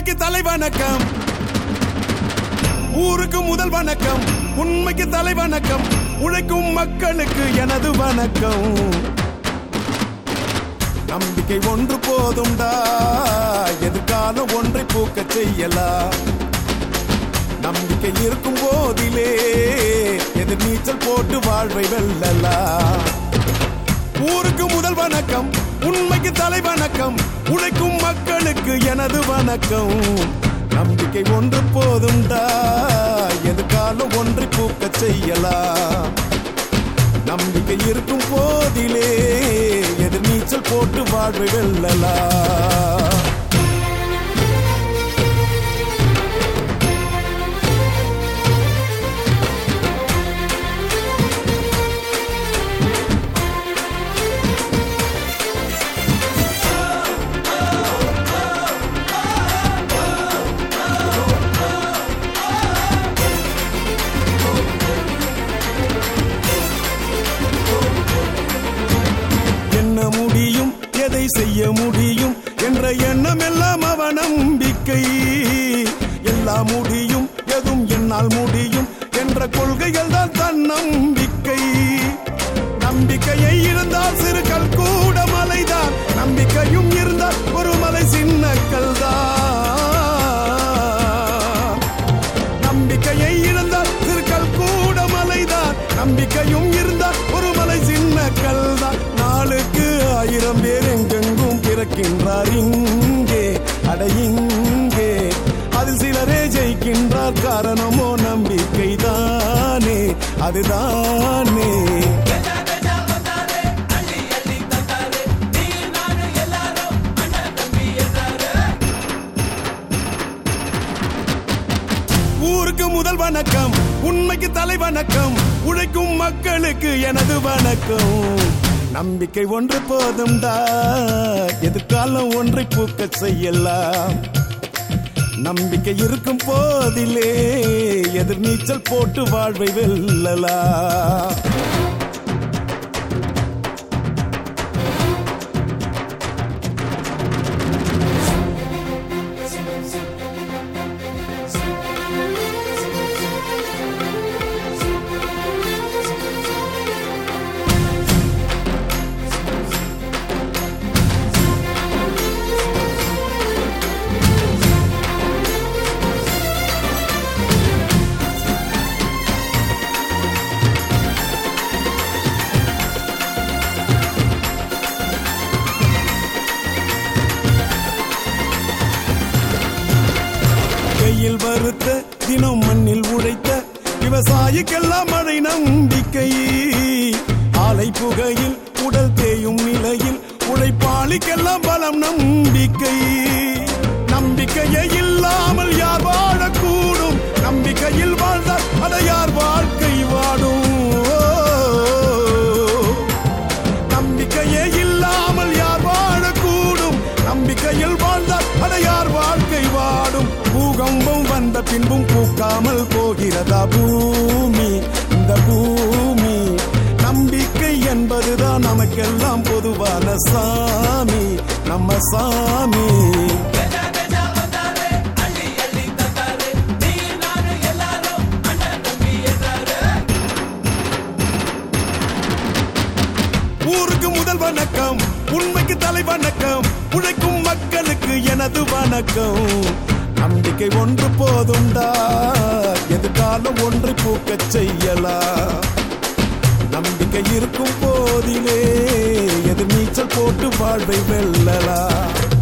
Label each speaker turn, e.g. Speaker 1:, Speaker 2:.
Speaker 1: உண்மைக்கு தலை வணக்கம், ஊருக்கு முதல் வணக்கம். உண்மைக்கு தலை வணக்கம், உழைக்கும் மக்களுக்கு எனது வணக்கம். நம்பிக்கை ஒன்று போதும்டா, எதிர்காலம் ஒன்றை பூக்க செய்யலாம். நம்பிக்கை இருக்கும் போதிலே எதிர் நீச்சல் போட்டு வாழ்வை வெல்லலாம். ஊருக்கு முதல் வணக்கம், உண்மைக்கு தலை வணக்கம், உழைக்கும் மக்களுக்கு எனது வணக்கம். நம்பிக்கை ஒன்று போதும்டா, எதிர்காலம் ஒன்றை பூக்க செய்யலாம். நம்பிக்கை இருக்கும் போதிலே எதிர் நீச்சல் போட்டு வாழ்வை வெல்லலாம். முடியும், எதை செய்ய முடியும் என்ற எண்ணம் எல்லாம் அவ நம்பிக்கை. எல்லாம் முடியும், எதுவும் என்னால் முடியும் என்ற கொள்கைகள் தான் தன் நம்பிக்கை. நம்பிக்கையை இருந்தால் சிறு கல் கூட மலைதான், நம்பிக்கையும் இருந்தால் ஒரு மலை சின்ன கல் தான். நம்பிக்கையை இருந்தால் சிறு கல் கூட மலைதான், நம்பிக்கையும் இருந்தால் ஒரு மலை சின்ன கல் தான். நாளுக்கு 1000 பேர் எங்கெங்கும் பிறக்கின்றார் இங்கே, அட இங்கே. அதில் சிலரே ஜெயிக்கின்றார், காரணமோ நம்பிக்கை தானே, அதுதானே. ஊருக்கு முதல் வணக்கம், உண்மைக்கு தலை வணக்கம், உழைக்கும் மக்களுக்கு எனது வணக்கம். நம்பிக்கை ஒன்று போதும்டா, எதிர்காலம் ஒன்றை பூக்க செய்யலாம். நம்பிக்கை இருக்கும் போதிலே எதிர் நீச்சல் போட்டு வாழ்வை வெல்லலாம். கையில் வறுத்த தினம் மண்ணில் உழைத்த விவசாயிக்கெல்லாம் மழை நம்பிக்கை. ஆலை புகையில் உடல் தேயும் நிலையில் உழைப்பாளிக்கெல்லாம் பலம் நம்பிக்கை. நம்பிக்கையே இல்லாமல் யார் வாழக்கூடும், நம்பிக்கையில் வாழ்ந்தால் அட யார் வாழ்க்கை வாடும். நம்பிக்கையே இல்லாமல் யார் வாழக்கூடும், நம்பிக்கையில் வாழ்ந்தால் அட யார் வாழ்க்கை வாடும். பூகம்பம் வந்த பின்பும் பூக்காமல் போகிறதா பூமி, இந்த பூமி. நம்பிக்கை என்பதுதான் நமக்கெல்லாம் பொதுவான சாமி, நம்ம சாமி. ஊருக்கு முதல் வணக்கம், உண்மைக்கு தலை வணக்கம், உழைக்கும் மக்களுக்கு எனது வணக்கம். நம்பிக்கை ஒன்று போதும்டா, எதிர்காலம் ஒன்று பூக்க செய்யலாம். நம்பிக்கை இருக்கும் போதிலே எதிர் நீச்சல் போட்டு வாழ்வை வெல்லலாம்.